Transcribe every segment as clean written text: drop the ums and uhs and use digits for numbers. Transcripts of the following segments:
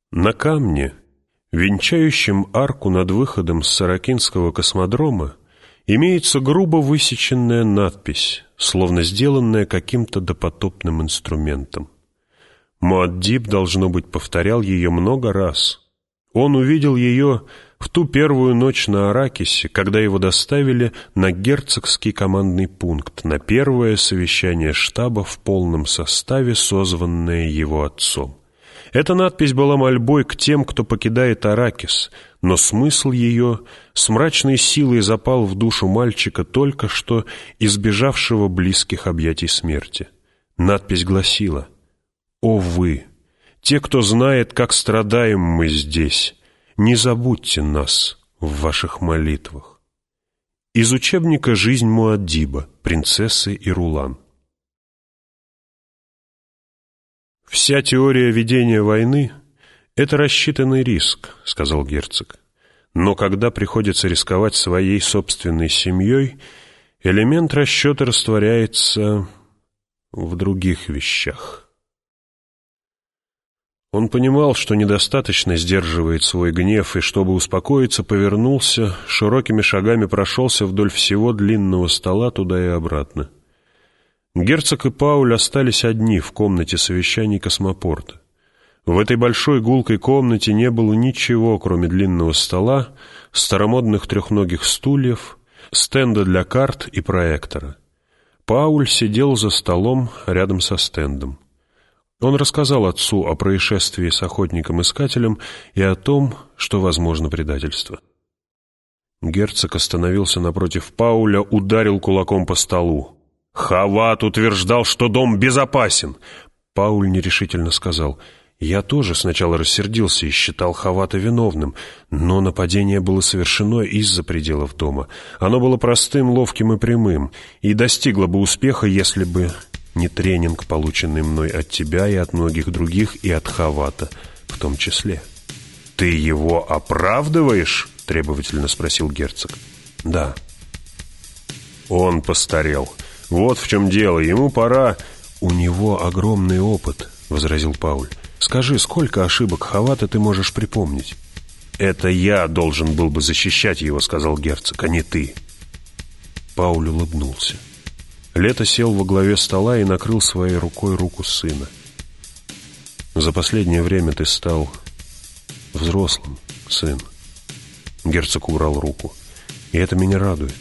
На камне, венчающем арку над выходом с Саракинского космодрома, имеется грубо высеченная надпись, словно сделанная каким-то допотопным инструментом. Муаддиб, должно быть, повторял ее много раз. Он увидел ее в ту первую ночь на Аракисе, когда его доставили на герцогский командный пункт, на первое совещание штаба в полном составе, созванное его отцом. Эта надпись была мольбой к тем, кто покидает Аракис, но смысл ее с мрачной силой запал в душу мальчика, только что избежавшего близких объятий смерти. Надпись гласила: «О вы, те, кто знает, как страдаем мы здесь, не забудьте нас в ваших молитвах». Из учебника «Жизнь Муаддиба. Принцессы и Рулан». «Вся теория ведения войны — это рассчитанный риск», — сказал герцог. «Но когда приходится рисковать своей собственной семьей, элемент расчета растворяется в других вещах». Он понимал, что недостаточно сдерживает свой гнев, и, чтобы успокоиться, повернулся, широкими шагами прошелся вдоль всего длинного стола туда и обратно. Герцог и Пауль остались одни в комнате совещаний космопорта. В этой большой гулкой комнате не было ничего, кроме длинного стола, старомодных трехногих стульев, стенда для карт и проектора. Пауль сидел за столом рядом со стендом. Он рассказал отцу о происшествии с охотником-искателем и о том, что возможно предательство. Герцог остановился напротив Пауля, ударил кулаком по столу. «Хават утверждал, что дом безопасен!» Пауль нерешительно сказал: «Я тоже сначала рассердился и считал Хавата виновным, но нападение было совершено из-за пределов дома. Оно было простым, ловким и прямым, и достигло бы успеха, если бы не тренинг, полученный мной от тебя и от многих других, и от Хавата в том числе». «Ты его оправдываешь?» — требовательно спросил герцог. «Да». «Он постарел. Вот в чем дело, ему пора...» «У него огромный опыт», — возразил Пауль. «Скажи, сколько ошибок Хавата ты можешь припомнить?» «Это я должен был бы защищать его», — сказал герцог, — «а не ты». Пауль улыбнулся. Лето сел во главе стола и накрыл своей рукой руку сына. «За последнее время ты стал взрослым, сын». Герцог убрал руку. «И это меня радует».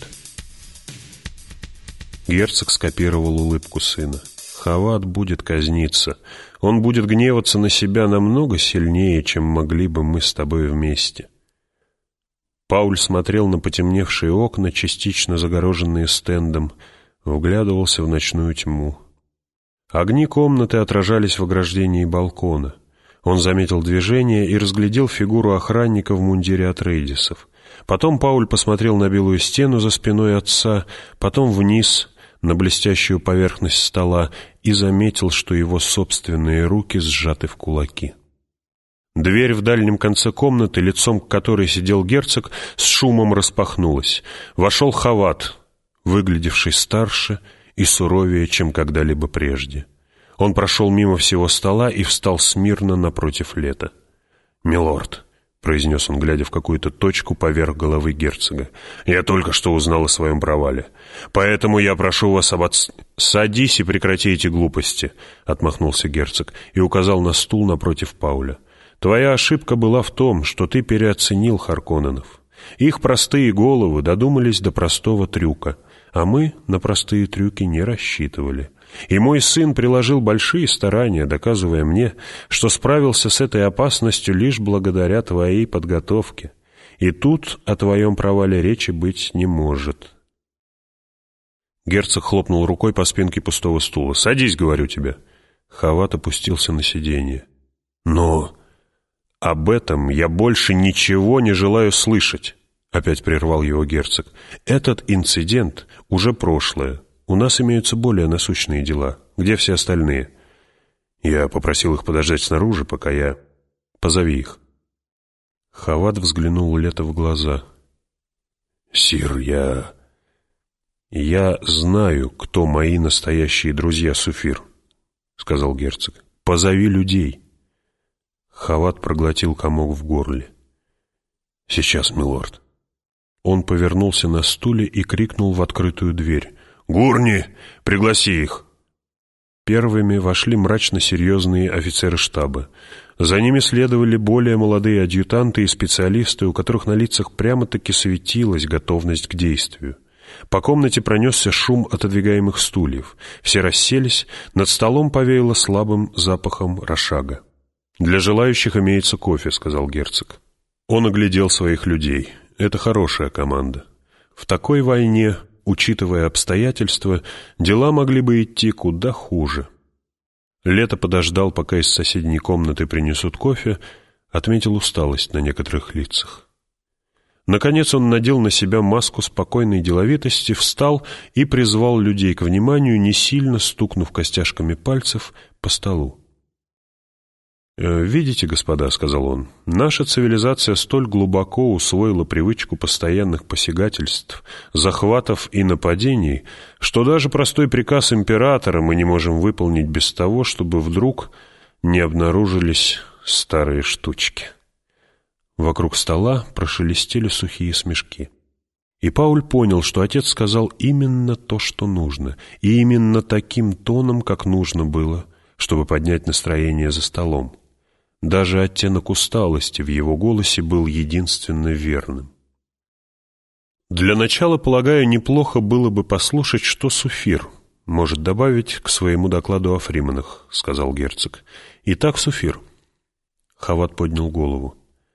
Герцог скопировал улыбку сына. «Хават будет казниться. Он будет гневаться на себя намного сильнее, чем могли бы мы с тобой вместе». Пауль смотрел на потемневшие окна, частично загороженные стендом, вглядывался в ночную тьму. Огни комнаты отражались в ограждении балкона. Он заметил движение и разглядел фигуру охранника в мундире Атрейдисов. Потом Пауль посмотрел на белую стену за спиной отца, потом вниз, на блестящую поверхность стола, и заметил, что его собственные руки сжаты в кулаки. Дверь в дальнем конце комнаты, лицом к которой сидел герцог, с шумом распахнулась. Вошел Хават, выглядевший старше и суровее, чем когда-либо прежде. Он прошел мимо всего стола и встал смирно напротив Лета. «Милорд», — произнес он, глядя в какую-то точку поверх головы герцога, — «я только что узнал о своем провале. Поэтому я прошу вас «Садись и прекрати эти глупости», — отмахнулся герцог и указал на стул напротив Пауля. «Твоя ошибка была в том, что ты переоценил Харконненов. Их простые головы додумались до простого трюка, а мы на простые трюки не рассчитывали. И мой сын приложил большие старания, доказывая мне, что справился с этой опасностью лишь благодаря твоей подготовке. И тут о твоем провале речи быть не может». Герцог хлопнул рукой по спинке пустого стула. «Садись, говорю тебе». Хават опустился на сиденье. «Но об этом я больше ничего не желаю слышать», — опять прервал его герцог. «Этот инцидент уже прошлое. У нас имеются более насущные дела. Где все остальные?» «Я попросил их подождать снаружи, пока я...» «Позови их». Хават взглянул Лето в глаза. «Сир, я знаю, кто мои настоящие друзья, Суфир», — сказал герцог. «Позови людей». Хават проглотил комок в горле. «Сейчас, милорд». Он повернулся на стуле и крикнул в открытую дверь. «Гурни, пригласи их!» Первыми вошли мрачно-серьезные офицеры штаба. За ними следовали более молодые адъютанты и специалисты, у которых на лицах прямо-таки светилась готовность к действию. По комнате пронесся шум отодвигаемых стульев. Все расселись, над столом повеяло слабым запахом рошага. «Для желающих имеется кофе», — сказал герцог. Он оглядел своих людей. «Это хорошая команда. В такой войне, учитывая обстоятельства, дела могли бы идти куда хуже». Лето подождал, пока из соседней комнаты принесут кофе, отметил усталость на некоторых лицах. Наконец он надел на себя маску спокойной деловитости, встал и призвал людей к вниманию, не сильно стукнув костяшками пальцев по столу. «Видите, господа, — сказал он, — наша цивилизация столь глубоко усвоила привычку постоянных посягательств, захватов и нападений, что даже простой приказ императора мы не можем выполнить без того, чтобы вдруг не обнаружились старые штучки». Вокруг стола прошелестели сухие смешки. И Пауль понял, что отец сказал именно то, что нужно, и именно таким тоном, как нужно было, чтобы поднять настроение за столом. Даже оттенок усталости в его голосе был единственно верным. «Для начала, полагаю, неплохо было бы послушать, что Суфир может добавить к своему докладу о Фриманах», — сказал герцог. «Итак, Суфир». Хават поднял голову.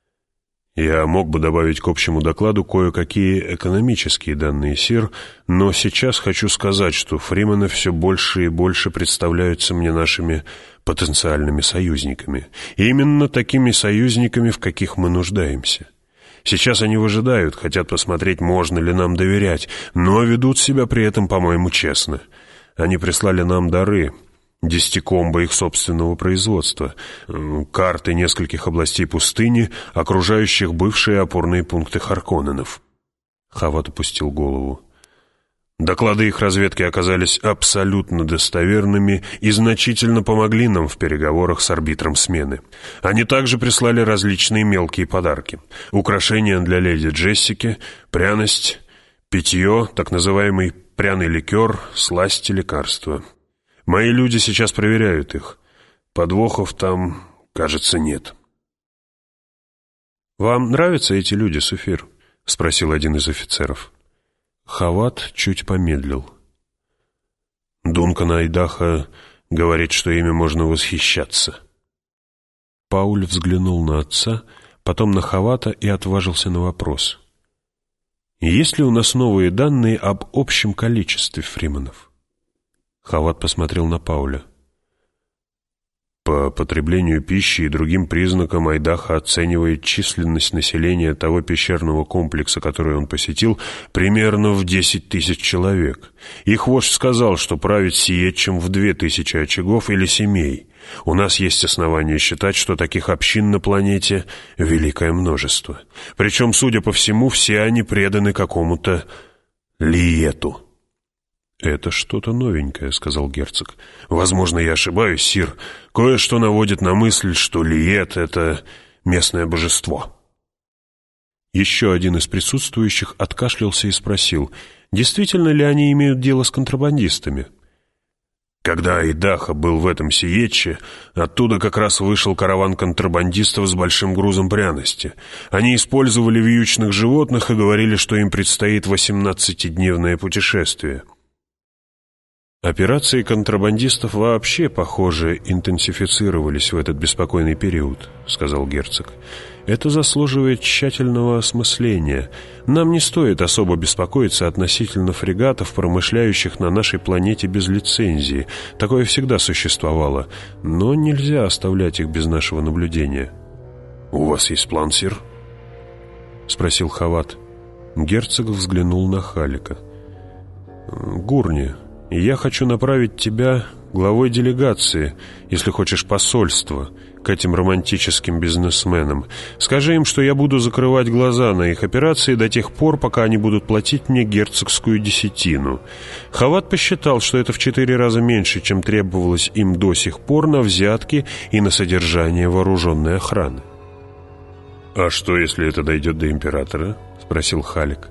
«Я мог бы добавить к общему докладу кое-какие экономические данные, сир, но сейчас хочу сказать, что Фримены все больше и больше представляются мне нашими потенциальными союзниками. И именно такими союзниками, в каких мы нуждаемся. Сейчас они выжидают, хотят посмотреть, можно ли нам доверять, но ведут себя при этом, по-моему, честно. Они прислали нам дары». 10 комбо их собственного производства, карты нескольких областей пустыни, окружающих бывшие опорные пункты Харконненов. Хават опустил голову. Доклады их разведки оказались абсолютно достоверными и значительно помогли нам в переговорах с арбитром смены. Они также прислали различные мелкие подарки. Украшения для леди Джессики, пряность, питье, так называемый пряный ликер, сласти, лекарства. Мои люди сейчас проверяют их. Подвохов там, кажется, нет. «Вам нравятся эти люди, Суфир?» — спросил один из офицеров. Хават чуть помедлил. «Дункан Айдаха говорит, что ими можно восхищаться». Пауль взглянул на отца, потом на Хавата и отважился на вопрос. «Есть ли у нас новые данные об общем количестве фрименов?» Хават посмотрел на Пауля. По потреблению пищи и другим признакам Айдаха оценивает численность населения того пещерного комплекса, который он посетил, примерно в 10 тысяч человек. Их вождь сказал, что правит Сиетчем в 2000 очагов или семей. У нас есть основания считать, что таких общин на планете великое множество. Причем, судя по всему, все они преданы какому-то Лиету. «Это что-то новенькое», — сказал герцог. «Возможно, я ошибаюсь, сир. Кое-что наводит на мысль, что Лиет — это местное божество». Еще один из присутствующих откашлялся и спросил, действительно ли они имеют дело с контрабандистами. Когда Айдаха был в этом Сиетче, оттуда как раз вышел караван контрабандистов с большим грузом пряности. Они использовали вьючных животных и говорили, что им предстоит 18-дневное путешествие. Операции контрабандистов вообще, похоже, интенсифицировались в этот беспокойный период, сказал герцог. Это заслуживает тщательного осмысления. Нам не стоит особо беспокоиться относительно фрегатов, промышляющих на нашей планете без лицензии. Такое всегда существовало, но нельзя оставлять их без нашего наблюдения. «У вас есть план, сир?» — спросил Хават. Герцог взглянул на Халика. «Гурни, я хочу направить тебя главой делегации, если хочешь, посольства, к этим романтическим бизнесменам. Скажи им, что я буду закрывать глаза на их операции до тех пор, пока они будут платить мне герцогскую десятину. Хават посчитал, что это в 4 раза меньше, чем требовалось им до сих пор на взятки и на содержание вооруженной охраны. «А что, если это дойдет до императора?» — спросил Халик.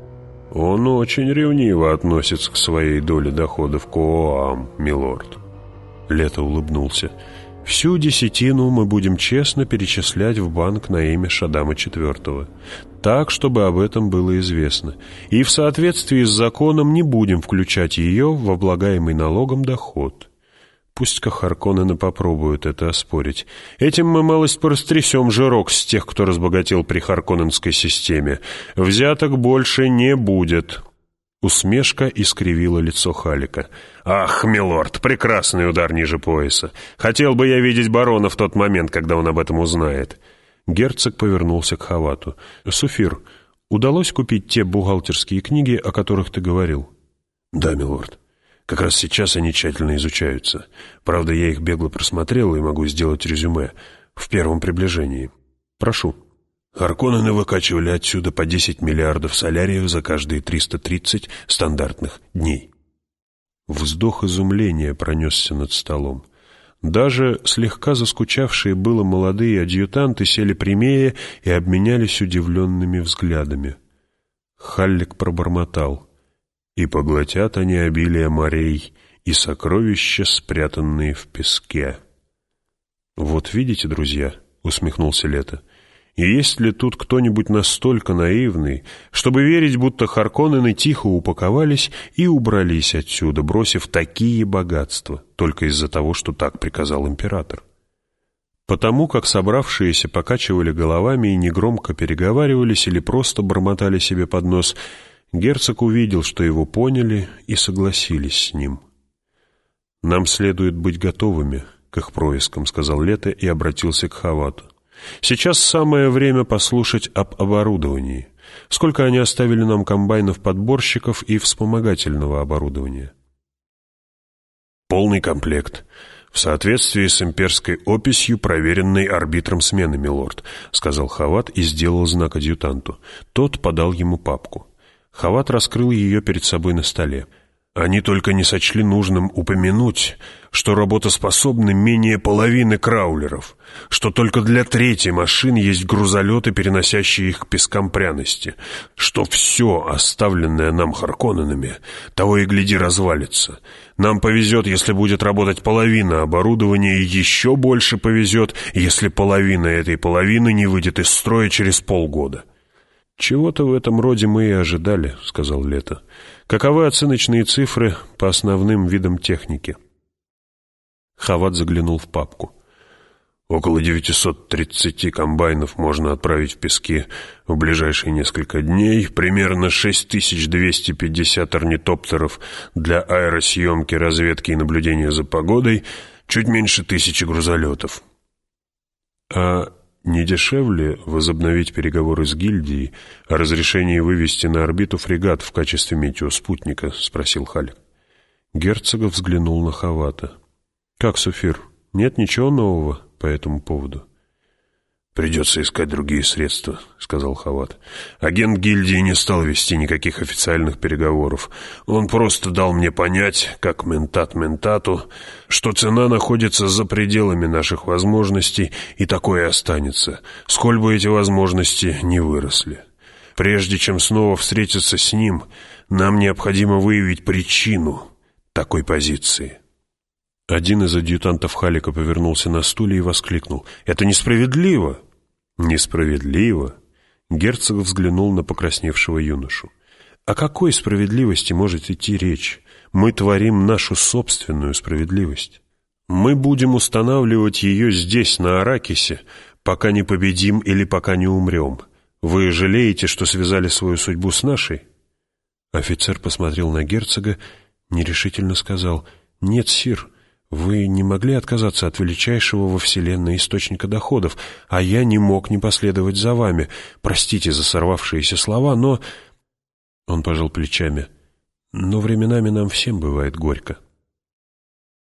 «Он очень ревниво относится к своей доле доходов Коам, милорд». Лето улыбнулся. «Всю десятину мы будем честно перечислять в банк на имя Шаддама IV, так, чтобы об этом было известно, и в соответствии с законом не будем включать ее в облагаемый налогом доход. Пусть-ка Харконнены попробуют это оспорить. Этим мы малость порастрясем жирок с тех, кто разбогател при Харконненской системе. Взяток больше не будет». Усмешка искривила лицо Халика. «Ах, милорд, прекрасный удар ниже пояса. Хотел бы я видеть барона в тот момент, когда он об этом узнает». Герцог повернулся к Хавату. «Суфир, удалось купить те бухгалтерские книги, о которых ты говорил?» «Да, милорд. Как раз сейчас они тщательно изучаются. Правда, я их бегло просмотрел и могу сделать резюме в первом приближении. Прошу». Харконнены выкачивали отсюда по 10 миллиардов соляриев за каждые 330 стандартных дней. Вздох изумления пронесся над столом. Даже слегка заскучавшие было молодые адъютанты сели прямее и обменялись удивленными взглядами. Халлик пробормотал: «И поглотят они обилие морей и сокровища, спрятанные в песке». «Вот видите, друзья», — усмехнулся Лето, — «и есть ли тут кто-нибудь настолько наивный, чтобы верить, будто Харконнены тихо упаковались и убрались отсюда, бросив такие богатства, только из-за того, что так приказал император?» Потому как собравшиеся покачивали головами и негромко переговаривались или просто бормотали себе под нос, герцог увидел, что его поняли и согласились с ним. «Нам следует быть готовыми к их проискам», — сказал Лето и обратился к Хавату. «Сейчас самое время послушать об оборудовании. Сколько они оставили нам комбайнов-подборщиков и вспомогательного оборудования?» «Полный комплект. В соответствии с имперской описью, проверенной арбитром смены, милорд», — сказал Хават и сделал знак адъютанту. Тот подал ему папку. Хават раскрыл ее перед собой на столе. «Они только не сочли нужным упомянуть, что работоспособны менее половины краулеров, что только для 3-й машин есть грузолеты, переносящие их к пескам пряности, что все, оставленное нам Харконненами, того и гляди развалится. Нам повезет, если будет работать половина оборудования, и еще больше повезет, если половина этой половины не выйдет из строя через полгода». «Чего-то в этом роде мы и ожидали», — сказал Лето. «Каковы оценочные цифры по основным видам техники?» Хават заглянул в папку. «Около 930 комбайнов можно отправить в пески в ближайшие несколько дней, примерно 6250 орнитоптеров для аэросъемки, разведки и наблюдения за погодой, чуть меньше 1000 грузолетов». «А не дешевле возобновить переговоры с гильдией о разрешении вывести на орбиту фрегат в качестве метеоспутника?» — спросил Халик. Герцог взглянул на Хавата. «Как, Суфир, нет ничего нового по этому поводу?» «Придется искать другие средства», — сказал Хават. «Агент гильдии не стал вести никаких официальных переговоров. Он просто дал мне понять, как ментат ментату, что цена находится за пределами наших возможностей, и такое останется, сколь бы эти возможности не выросли. Прежде чем снова встретиться с ним, нам необходимо выявить причину такой позиции». Один из адъютантов Халика повернулся на стуле и воскликнул: «Это несправедливо!» «Несправедливо?» Герцог взглянул на покрасневшего юношу. «О какой справедливости может идти речь? Мы творим нашу собственную справедливость. Мы будем устанавливать ее здесь, на Аракисе, пока не победим или пока не умрем. Вы жалеете, что связали свою судьбу с нашей?» Офицер посмотрел на герцога, нерешительно сказал: «Нет, сир, вы не могли отказаться от величайшего во вселенной источника доходов, а я не мог не последовать за вами. Простите за сорвавшиеся слова, но...» Он пожал плечами. «Но временами нам всем бывает горько».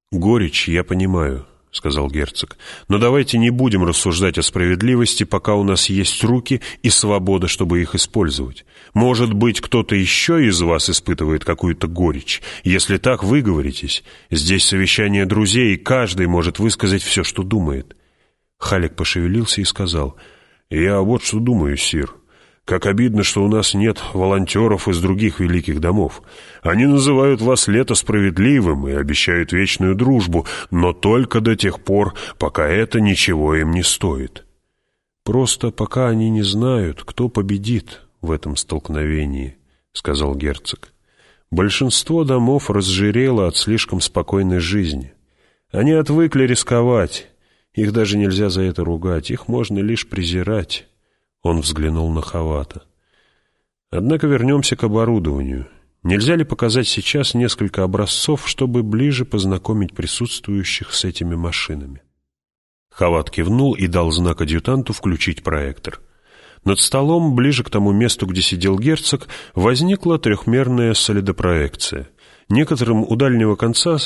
«Горечь я понимаю», — сказал герцог, «но давайте не будем рассуждать о справедливости, пока у нас есть руки и свобода, чтобы их использовать. Может быть, кто-то еще из вас испытывает какую-то горечь. Если так, выговоритесь. Здесь совещание друзей, и каждый может высказать все, что думает». Халек пошевелился и сказал: «Я вот что думаю, сир. Как обидно, что у нас нет волонтеров из других великих домов. Они называют вас лето справедливым и обещают вечную дружбу, но только до тех пор, пока это ничего им не стоит. Просто пока они не знают, кто победит в этом столкновении», — сказал герцог. «Большинство домов разжирело от слишком спокойной жизни. Они отвыкли рисковать. Их даже нельзя за это ругать, их можно лишь презирать». Он взглянул на Хавата. «Однако вернемся к оборудованию. Нельзя ли показать сейчас несколько образцов, чтобы ближе познакомить присутствующих с этими машинами?» Хават кивнул и дал знак адъютанту включить проектор. Над столом, ближе к тому месту, где сидел герцог, возникла трехмерная солидопроекция. Некоторым у дальнего конца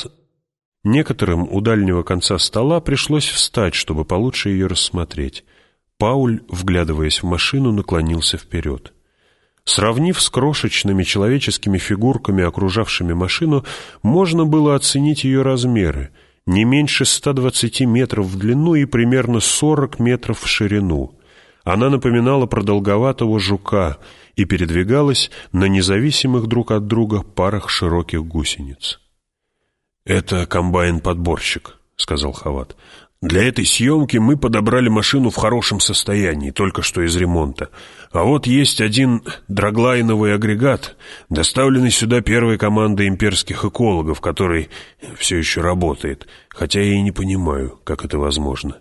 стола пришлось встать, чтобы получше ее рассмотреть. Пауль, вглядываясь в машину, наклонился вперед. Сравнив с крошечными человеческими фигурками, окружавшими машину, можно было оценить ее размеры — не меньше 120 метров в длину и примерно 40 метров в ширину. Она напоминала продолговатого жука и передвигалась на независимых друг от друга парах широких гусениц. «Это комбайн-подборщик», — сказал Хават. «Для этой съемки мы подобрали машину в хорошем состоянии, только что из ремонта. А вот есть один драглайновый агрегат, доставленный сюда первой командой имперских экологов, который все еще работает, хотя я и не понимаю, как это возможно».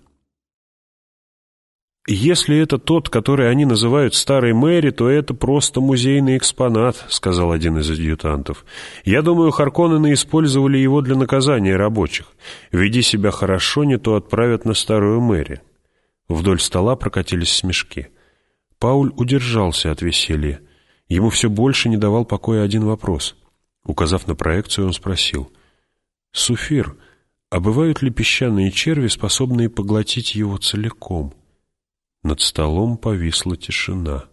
«Если это тот, который они называют Старой Мэри, то это просто музейный экспонат», — сказал один из адъютантов. «Я думаю, Харконнены использовали его для наказания рабочих. Веди себя хорошо, не то отправят на Старую Мэри». Вдоль стола прокатились смешки. Пауль удержался от веселья. Ему все больше не давал покоя один вопрос. Указав на проекцию, он спросил: «Суфир, а бывают ли песчаные черви, способные поглотить его целиком?» Над столом повисла тишина.